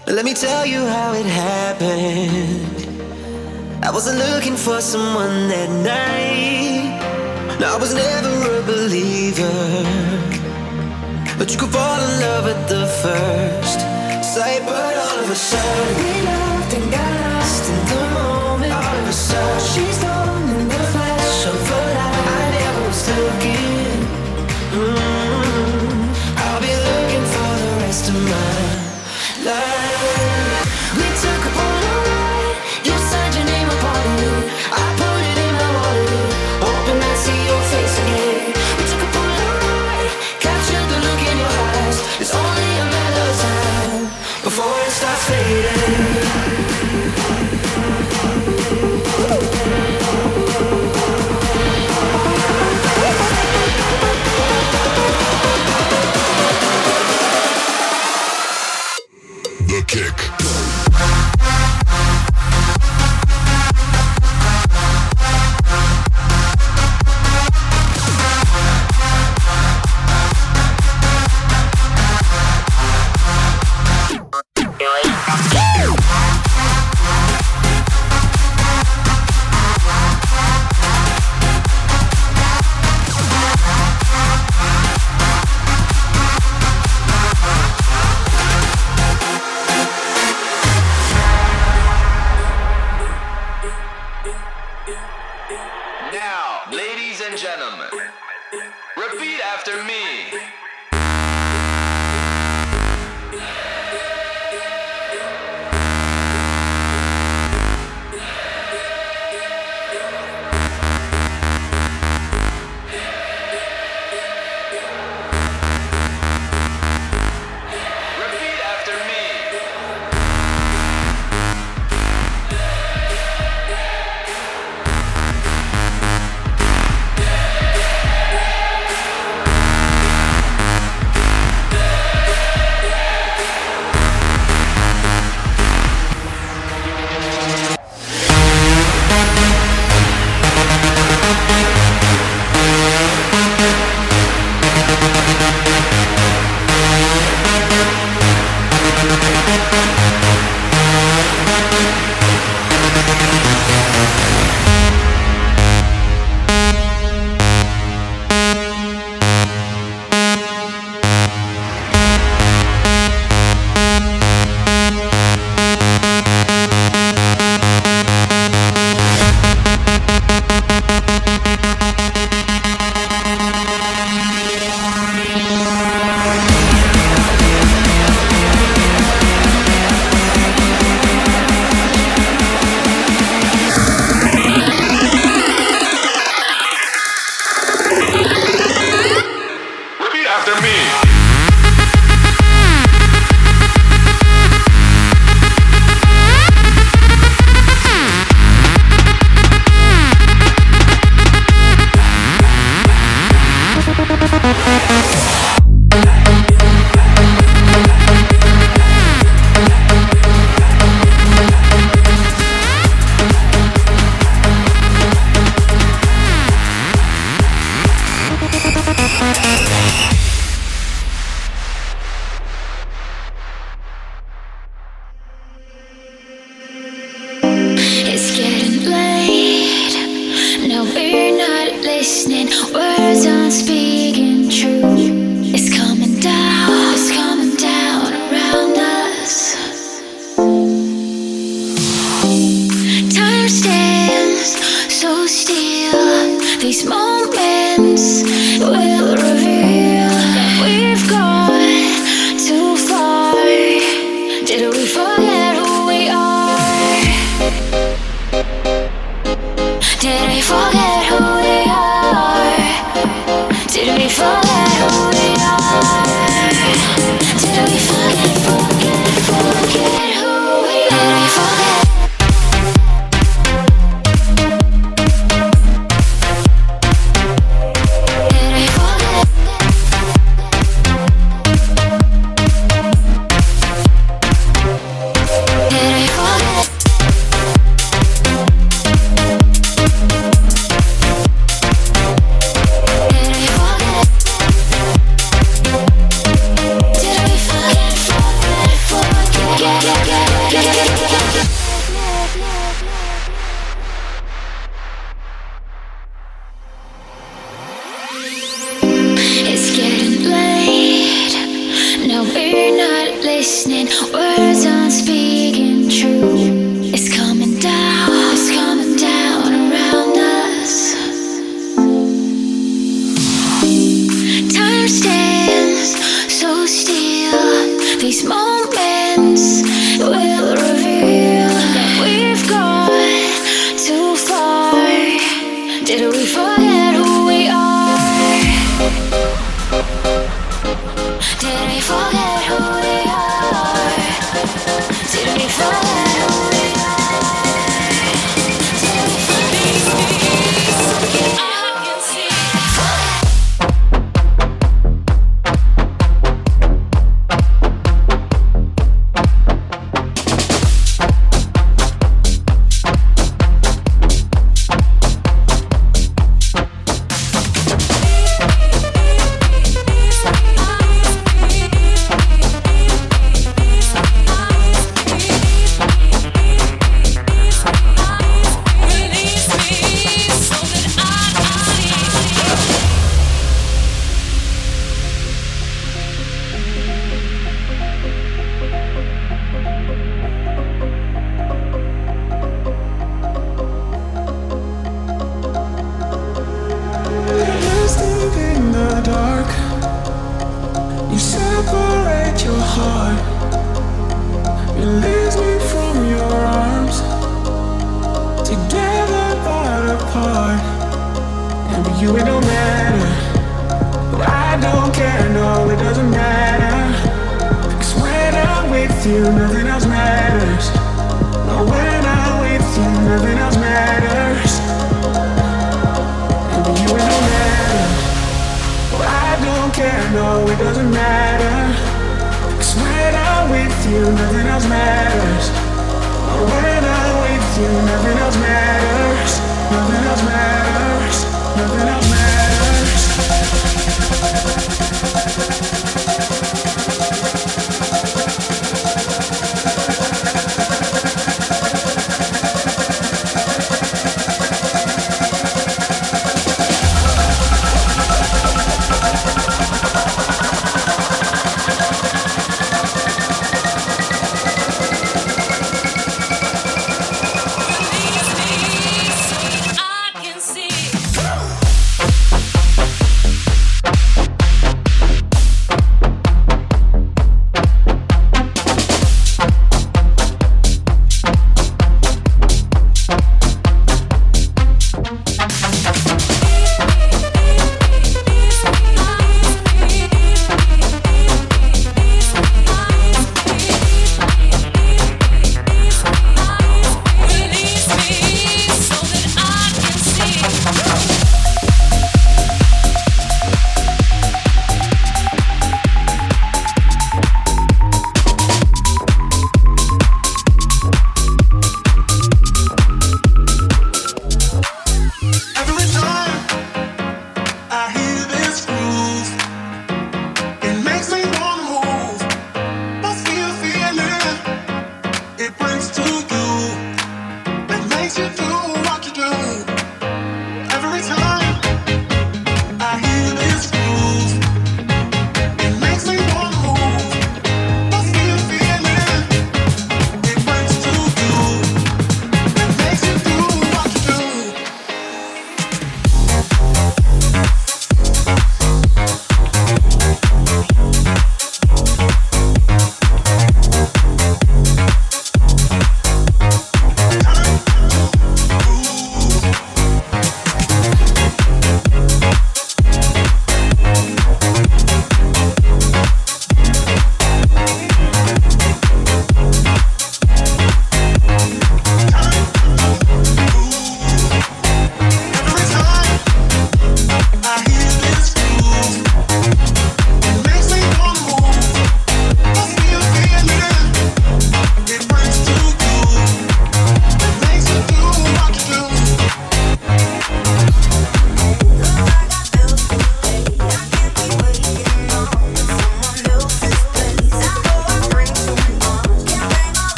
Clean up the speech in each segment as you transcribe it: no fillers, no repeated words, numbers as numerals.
Let me tell you how it happened. I wasn't looking for someone that night. No, I was never a believer, but you could fall in love at the first sight. But all of a sudden we loved and got lost in the moment. All of a sudden she's gone in the flash of a light. I never was looking. I'll be looking for the rest of my life. We took a Polaroid. You signed your name upon it. I put it in my wallet, hoping I'd see your face again. We took a Polaroid, captured the look in your eyes. It's only a matter of time before it starts fading. The Kick. Now, ladies and gentlemen, repeat after me. Repeat after me. Repeat after me. It's getting late. No, we're not listening. Words aren't speaking true. It's coming down around us. Time stands so still. These moments will reveal that we've gone too far. Did we forget who we are? Did we forget who we are? Did we forget who we are? Did we forget who we are? Did we forget? Did we forget? Did we forget? It's getting late. Now we're not listening. Words aren't speaking true. It's coming down around us. Time stands so still. These moments will reveal that we've gone too far. Did we forget who we are? Did we forget who we are? Did we forget who we are? Did we forget who we are? I can see. Believe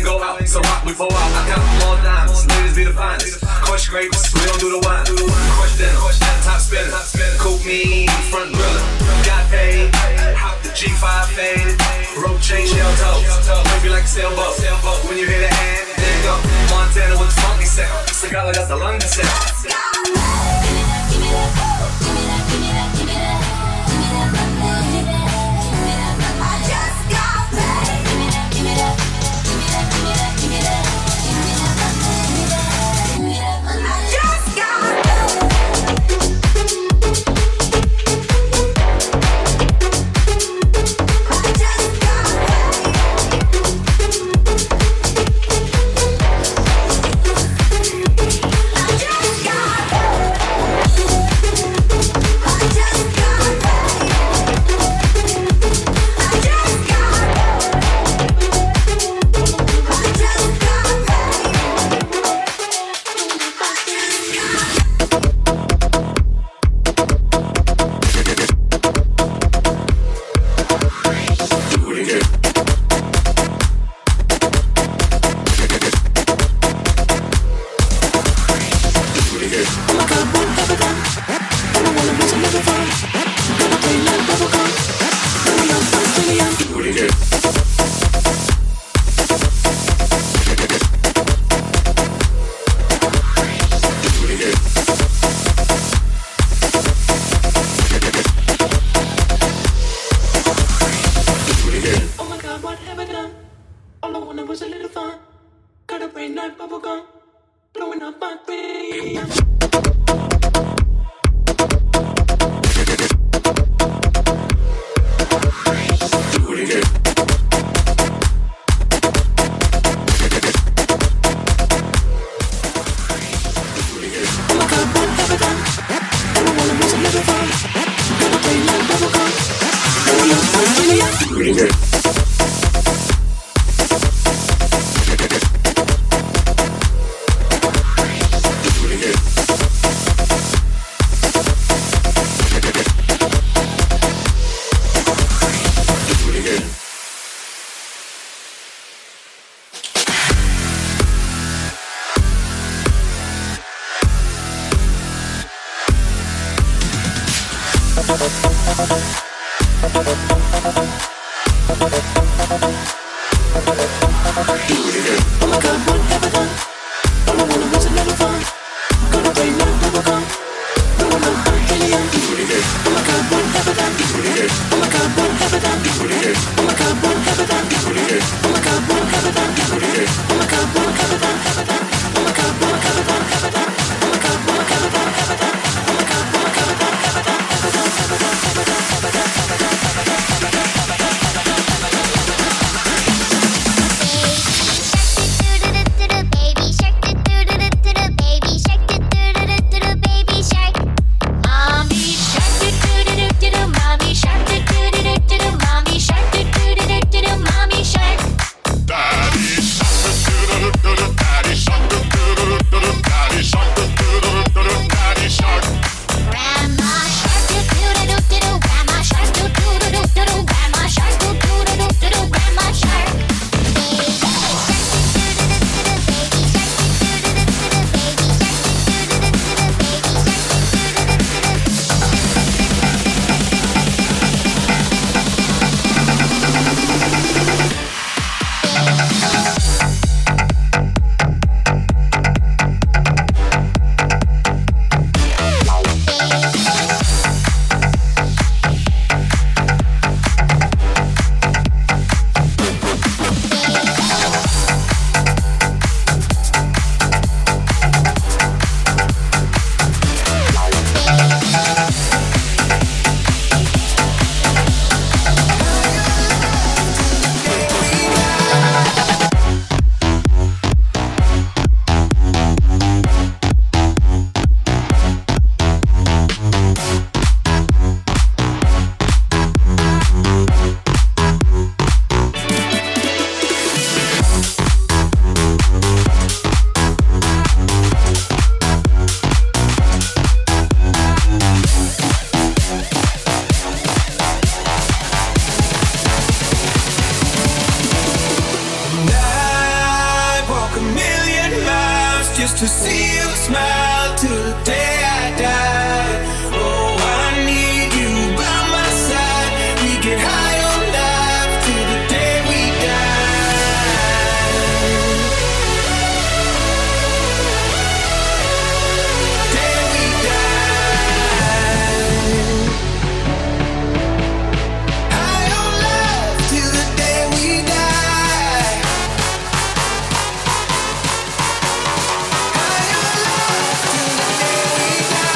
go out, so hot we fall out. I count more dimes, ladies be the finest. Crush grapes, we don't do the wine. Crush dinner, top spinner, coop me, front griller. Got paid, hop the G5 faded, rope chain shell toe, maybe like a sailboat. When you hear the hand, there you go. Montana with the funky sound, Sagala got the London sound. walk a million miles just to see you smile till the day I die. Oh, I need you by my side. We get high on life till the day we die. Day we die. High on life till the day we die. High on life till the day we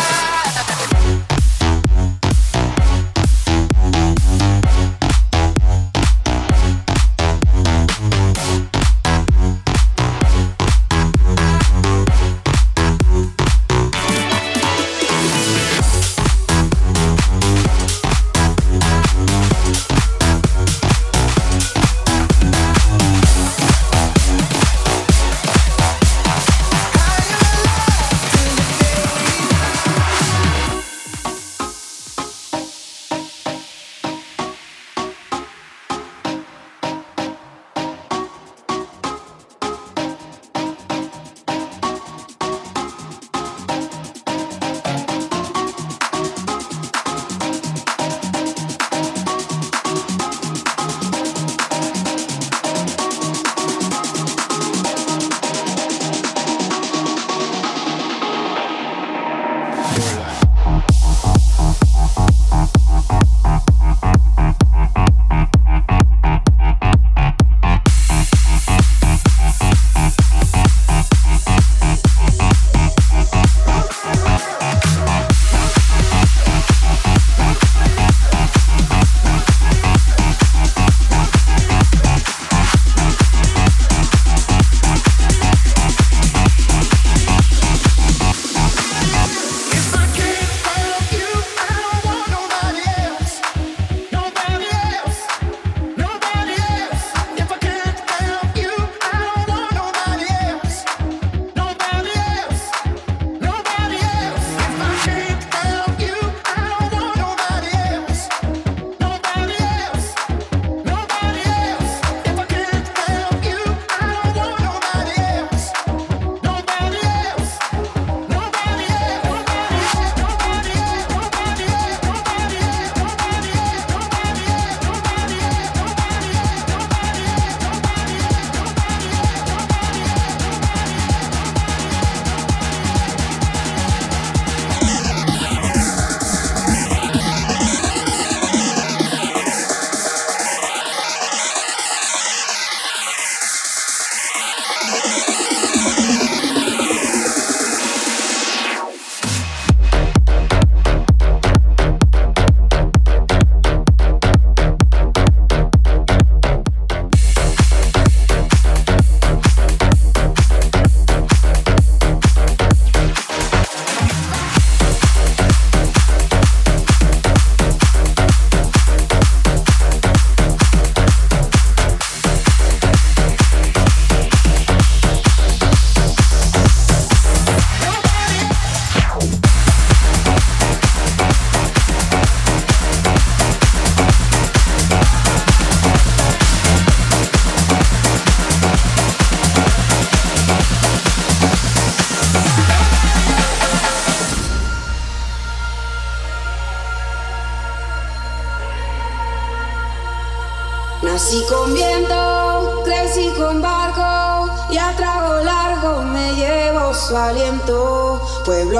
Nací con viento, crecí con barco y a trago largo me llevo su aliento. Pueblo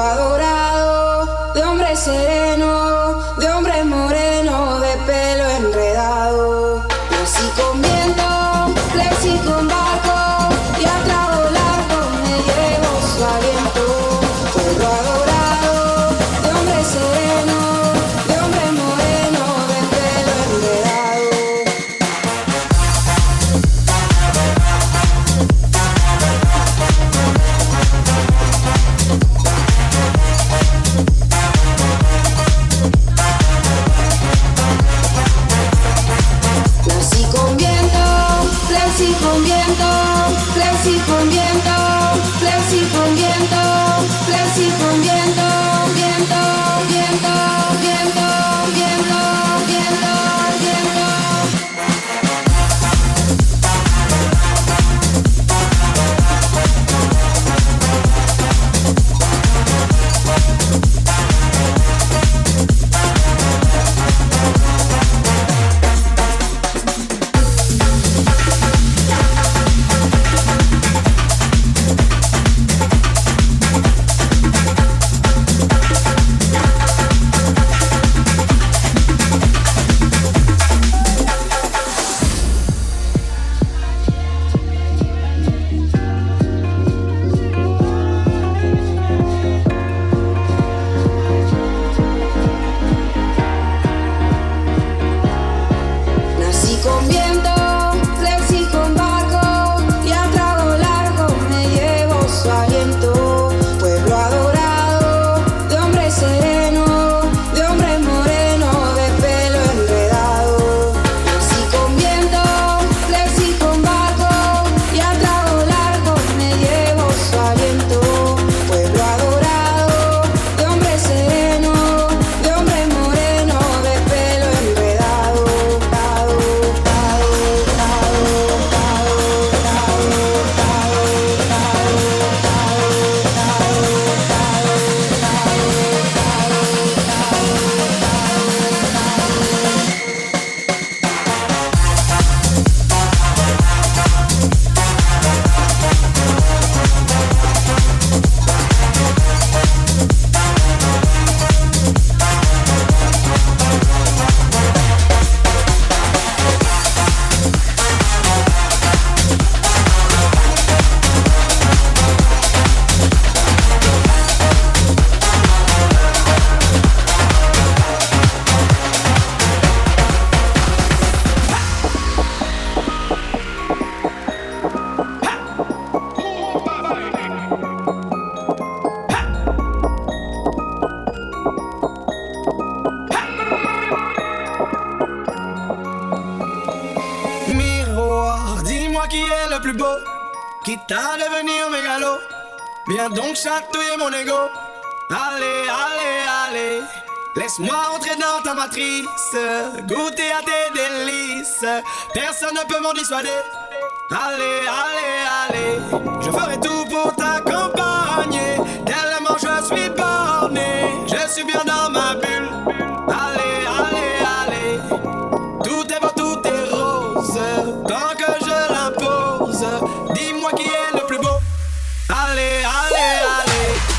adorado, de hombre sereno, de hombre moreno, de pelo enredado. Nací con viento, crecí con barco y a trago largo me llevo su aliento. Pueblo adorado, de hombre sereno, de hombre moreno, de pelo enredado. Nací con viento, crecí con viento, crecí con viento, crecí con viento, crecí con viento, viento, viento, viento, viento, viento, viento. quitte à devenir mégalo. Viens donc chatouiller mon ego. Allez, allez, allez. Laisse-moi entrer dans ta matrice, goûter à tes délices. Personne ne peut m'en dissuader. Allez, allez, allez. Je ferai tout pour t'accompagner. Tellement je suis borné. Je suis bien dans ma bulle. Allez, allez, allez. Tout est beau, tout est rose. Tant que je l'impose. Dis-moi qui est le plus beau. Allez, allez, allez.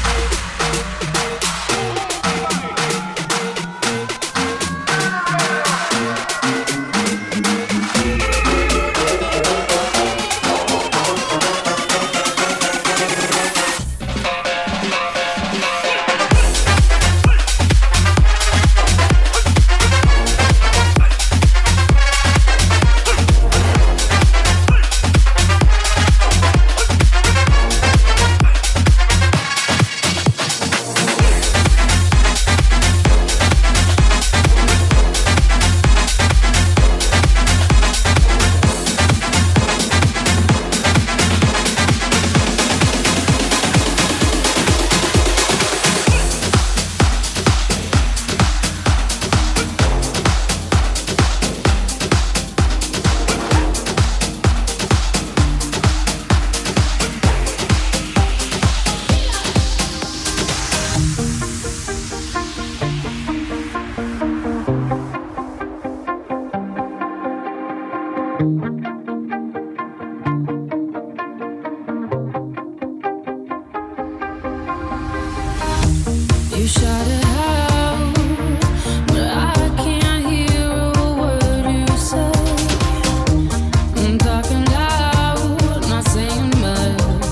You shout it out, but I can't hear a word you say. I'm talking loud, not saying much.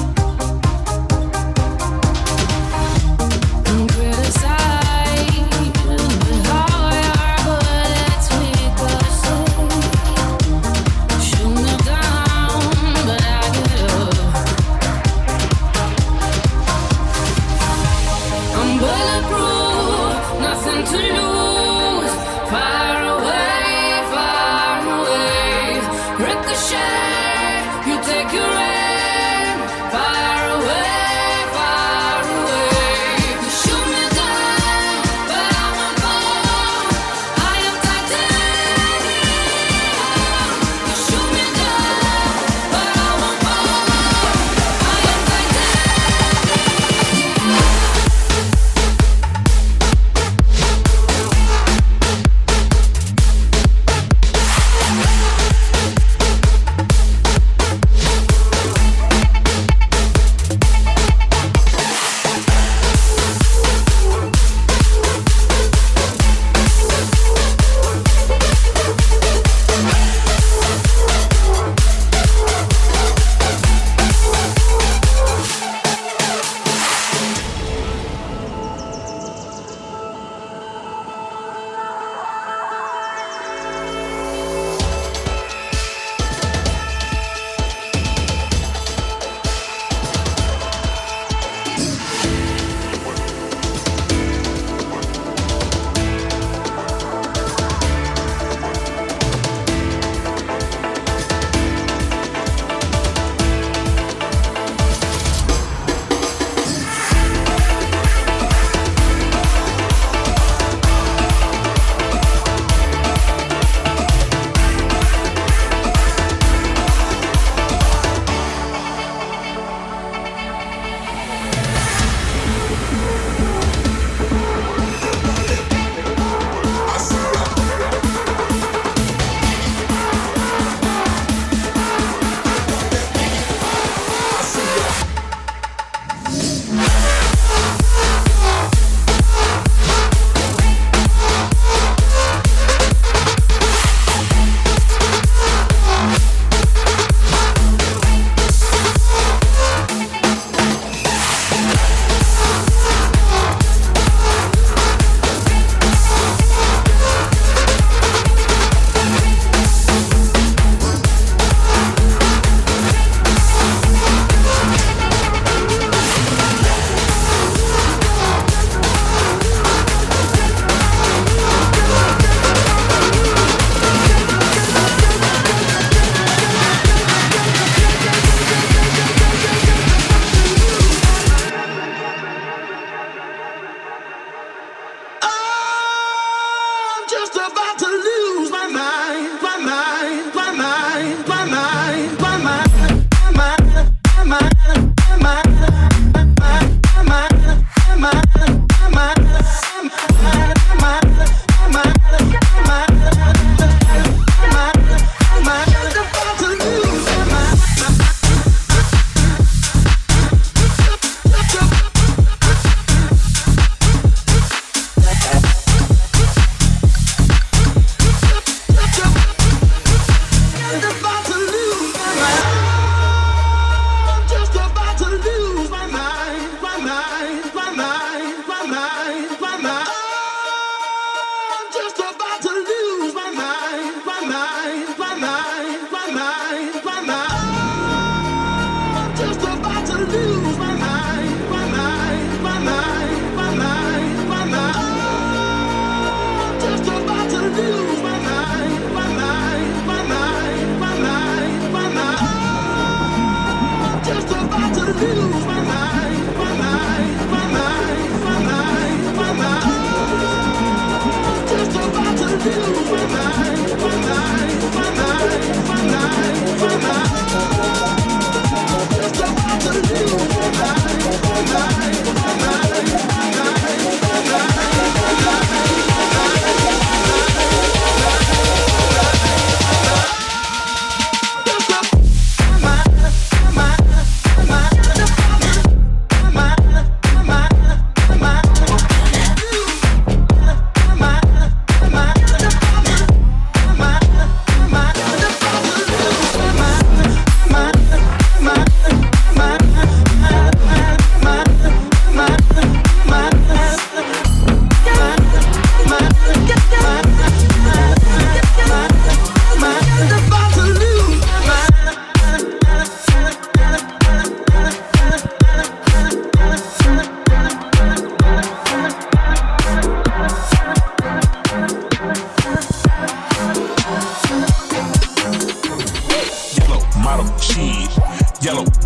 I'm criticized, but how your bullets make us say. Shoot me down, but I get up. I'm bulletproof.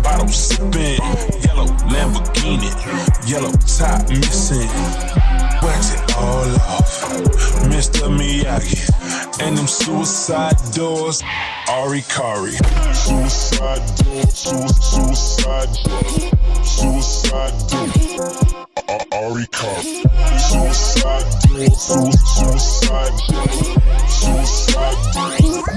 bottle sipping. Yellow Lamborghini, yellow top missing. Wax it all off, Mr. Miyagi. And them suicide doors, Ari Kari. Suicide door, suicide door, suicide door, Ari Kari. Suicide door, suicide door, suicide door.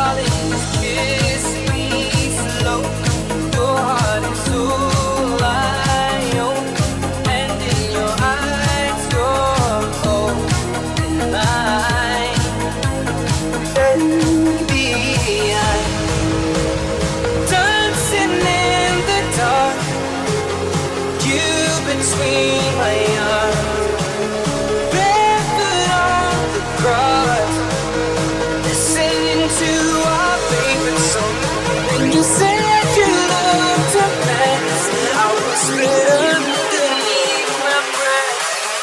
Darling, just kiss me slow. Your heart is so light. between my arms, barefoot on the grass, listening to our favorite song. When you said you loved a mess, I whispered underneath my breath,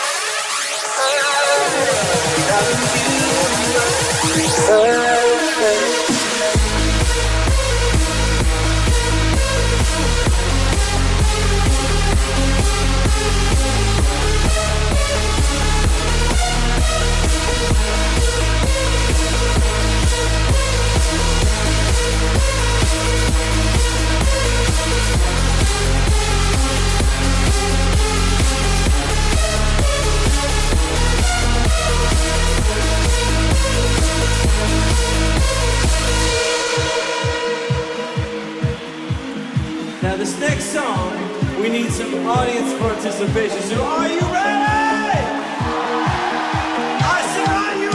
Now this next song, we need some audience participation. So are you ready? I said, are you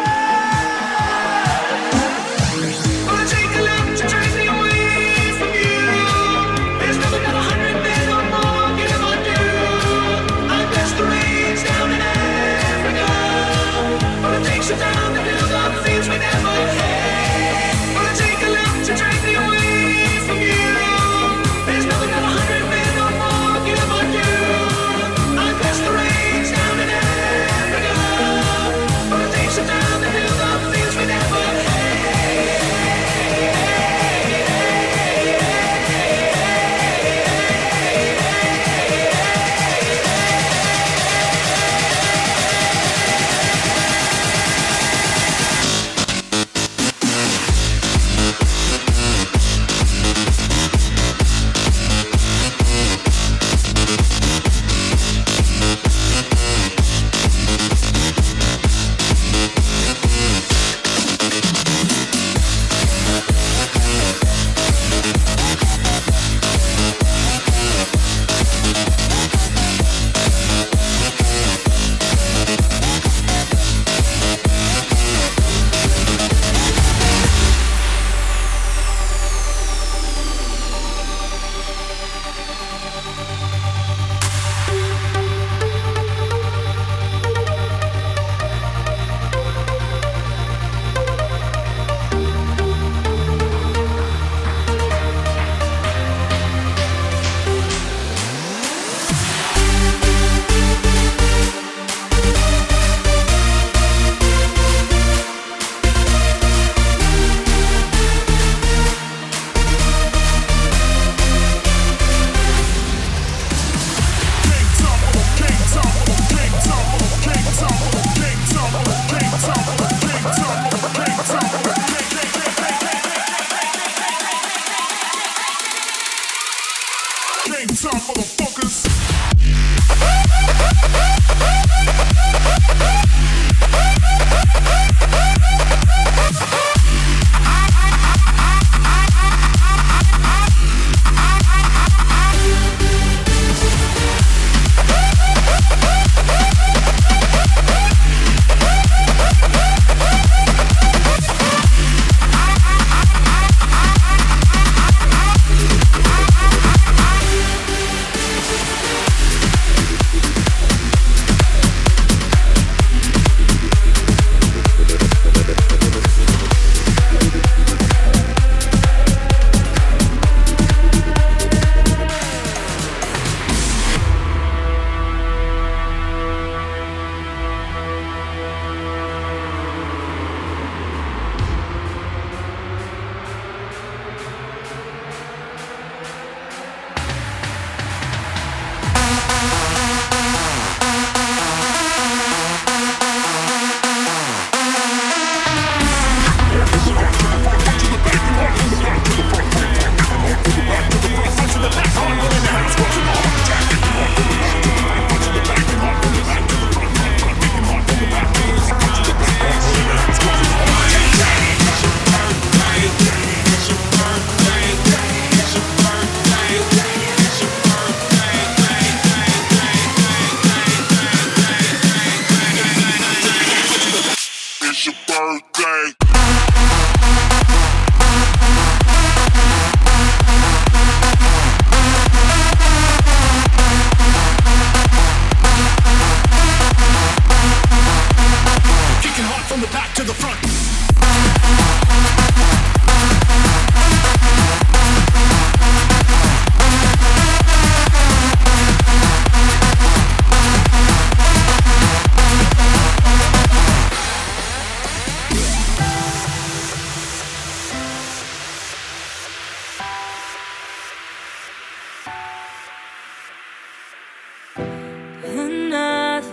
ready? Gonna take a look to drive me away from you. There's nothing but 100 men or more get him on you. I bless the rains down in Africa. Gonna take some time to build up things we never had. Gonna take a look to drive me away from you. There's nothing but 100 men or more, get him on you. I bless the rain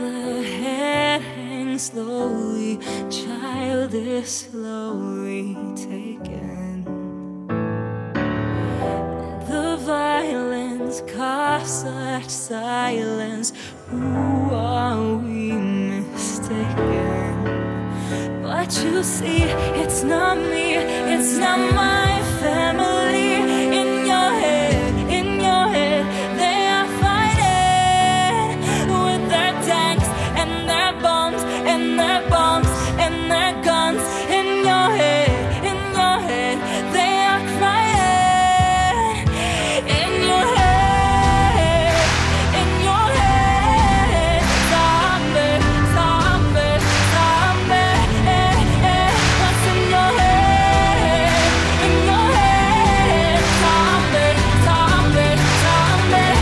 The head hangs slowly, child is slowly taken. The violence caused such silence. Who are we mistaken? But you see, it's not me, it's not my family. In your head, they are fighting with their tanks and their bombs and their bombs and their guns. In your head, they are crying. In your head, zombie, zombie, zombie. What's in your head, zombie, zombie, zombie.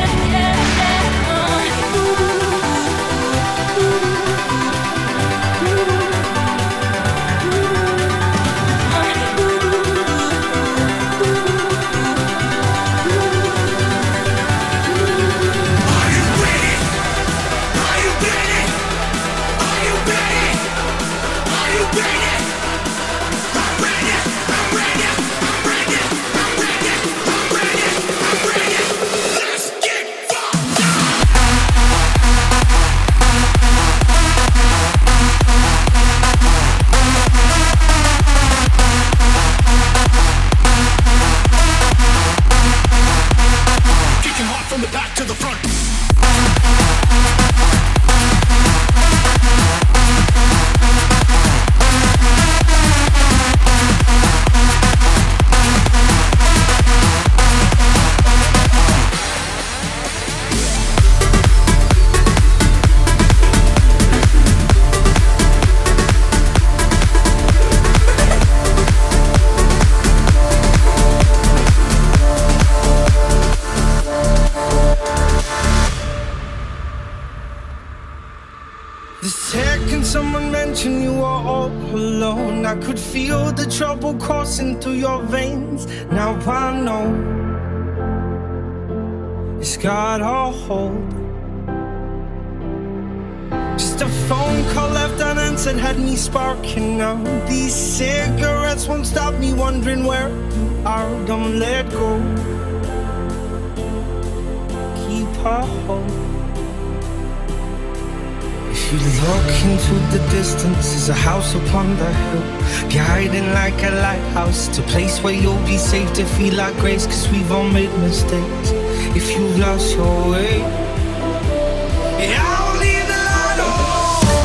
Kicking hard from the back to the front. The second someone mentioned you were all alone, I could feel the trouble coursing through your veins. Now I know it's got a hold. Just a phone call left unanswered had me sparking now. These cigarettes won't stop me wondering where you are. Don't let go. Keep a hold. If you look into the distance, there's a house upon the hill, guiding like a lighthouse, to a place where you'll be safe to feel our grace, cause we've all made mistakes. If you've lost your way, yeah, I'll leave the light on.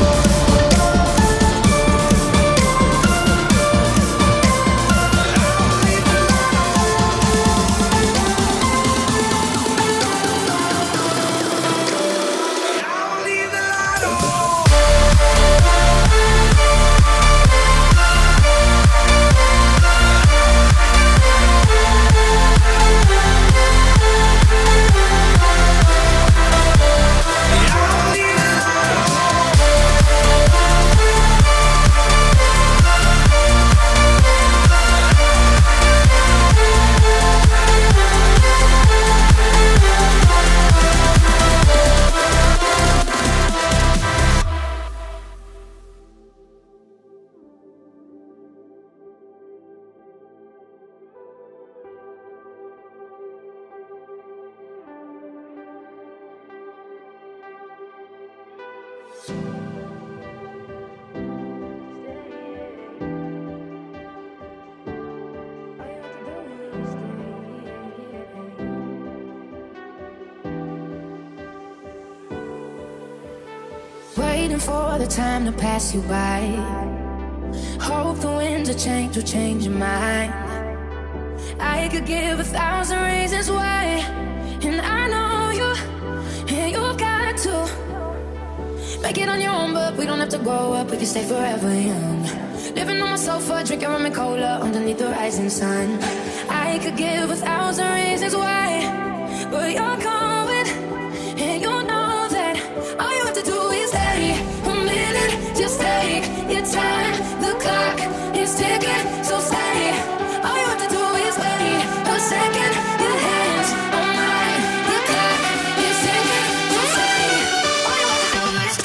Waiting for the time to pass you by. Hope the winds of change will change your mind. I could give 1,000 reasons why, and I know you, and you've got to make it on your own, but we don't have to grow up, we can stay forever young. Living on my sofa, drinking rum and cola underneath the rising sun. I could give 1,000 reasons why, but you're going, and you know that all you have to do is stay a minute. Just take your time, the clock is ticking, so stay. All you have to do is wait a second. Your hands on mine, the clock is ticking, so stay. All you have to do is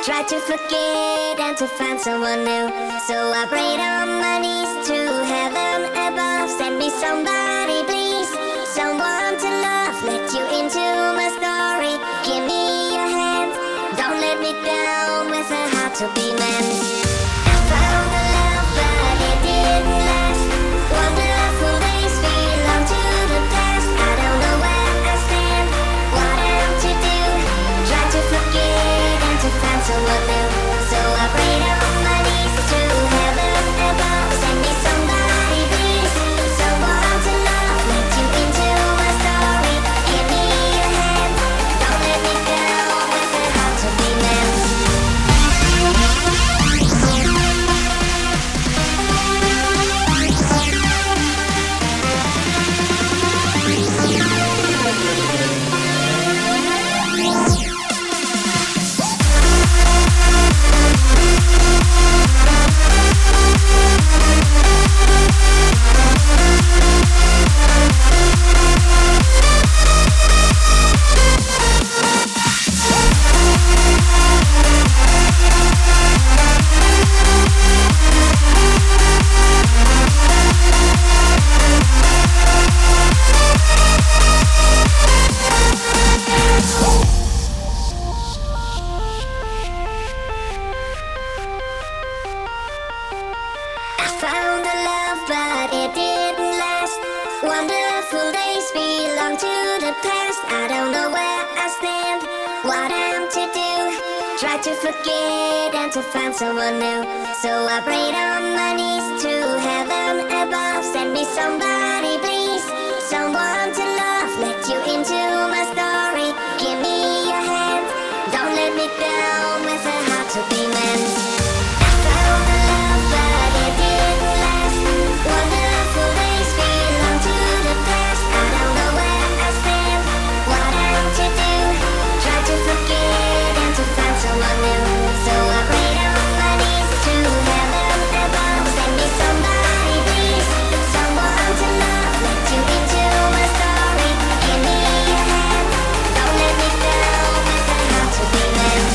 Try to forget and to find someone new. So I prayed on my knees to heaven above. Send me somebody, please. Someone to love. Let you into my story. Give me your hand. Don't let me down with a heart to be mended. I found a love, but it didn't last. Wonderful days belong to the past. I don't know where I stand, what I'm to do. Try to forget and to find someone new. So I prayed on my knees to heaven above. Send me somebody, please. Someone to love. Let you into my story. Give me your hand. Don't let me down with a heart to be mended. Found a love, but it didn't last. Wonderful days belong to the past. I don't know where I stand, what I'm to do. Try to forget and to find someone new. So I prayed on my knees to heaven above. Send me somebody, please. Someone to love. Let you into my story. Give me your hand. Don't let me down with a heart to be mended. I found a love, but it didn't last. Wonderful days belong to the past. I don't know where I stand, what I'm to do. Try to forget and to find someone new. So I prayed on my knees to heaven above. Send me somebody, please. Someone to love. Let you into my story. Give me your hand. Don't let me down with a heart to be mended.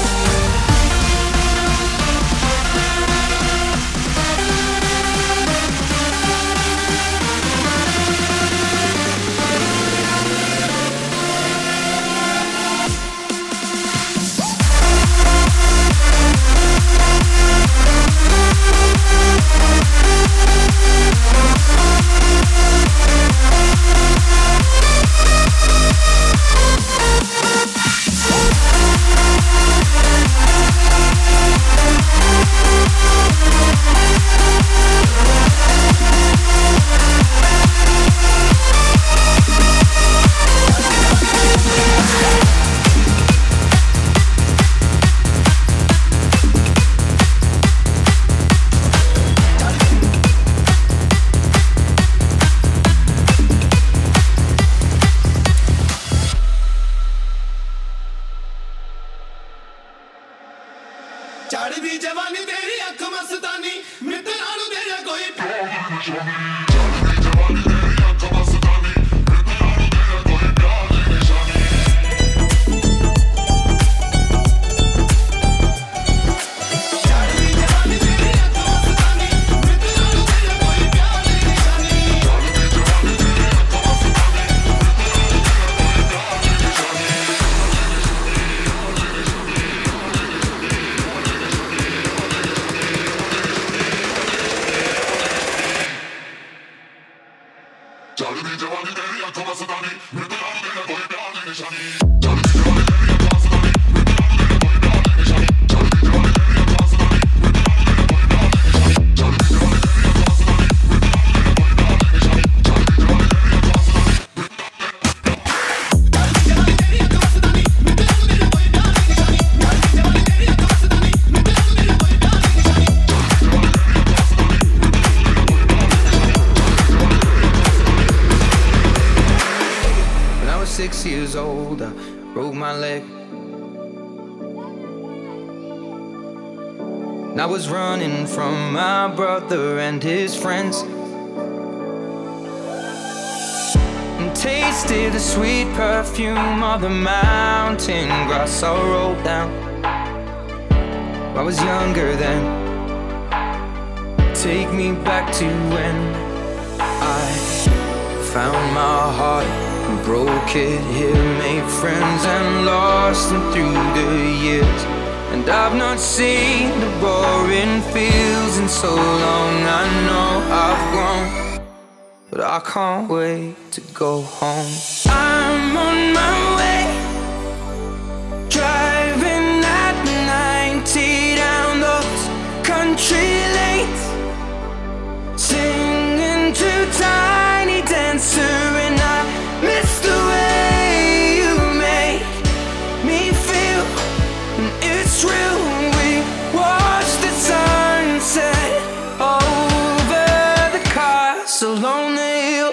चढ़दी जवानी तेरी अख मस्तानी मित्रा नु तेरा कोई I was running from my brother and his friends, and tasted the sweet perfume of the mountain grass I rolled down. I was younger then. Take me back to when I found my heart and broke it here, made friends and lost them through the years. And I've not seen the boring fields in so long. I know I've grown, but I can't wait to go home. I'm on my way, driving at 90 down those country lanes, singing to Tiny Dancer, and I miss the way you make me feel. And it's real, we watch the sunset over the castle on the hill.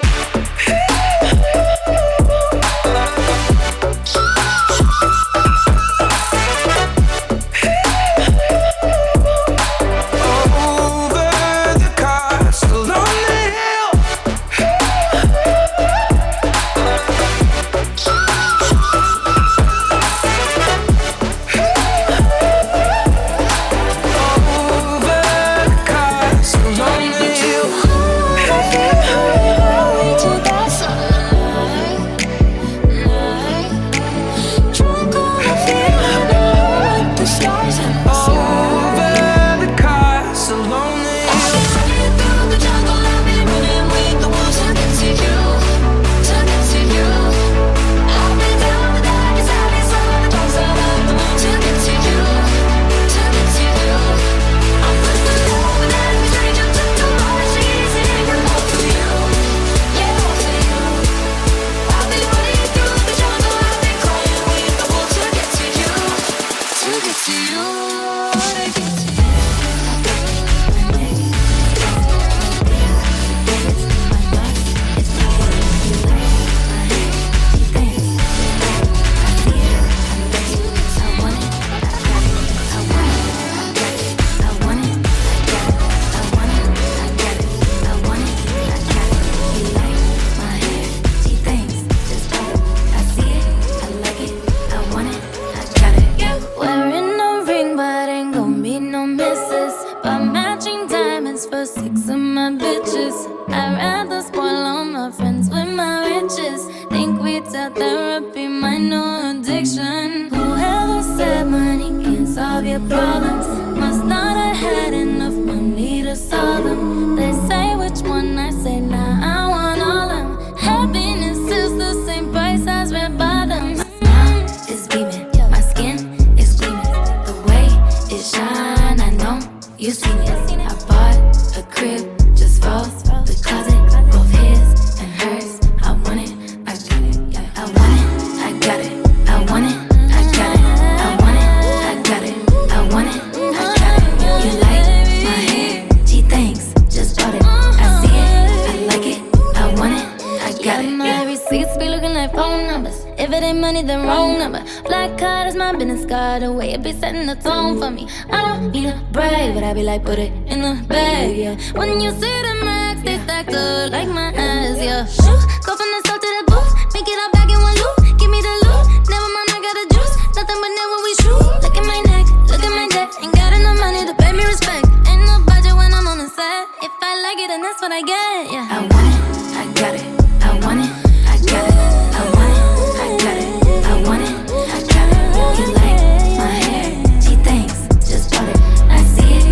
Put it in the bag, yeah. When you see the max, they stack up like my ass, yeah. Shoot, go from the south to the booth, make it all back in one loop. Give me the loot, never mind, I got the juice. Nothing but never we shoot. Look at my neck, look at my debt. Ain't got enough money to pay me respect. Ain't no budget when I'm on the set. If I like it, then that's what I get, yeah. I want it, I got it. I want it, I got it. I want it, I got it. I want it, I got it. You like my hair? She thinks, just bought it. I see it.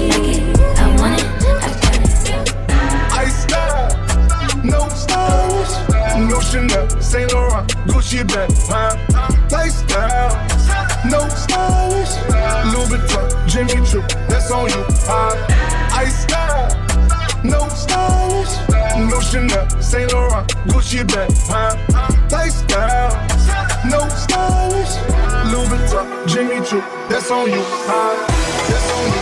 No stars, no Chanel, Saint Laurent, Gucci bag, huh? Lifestyle, no stars, Louis Vuitton, Jimmy Choo, that's on you, huh? Ice style, no stars, no Chanel, Saint Laurent, Gucci bag, huh? Lifestyle, no stars, Louis Vuitton, Jimmy Choo, that's on you, huh? That's on you.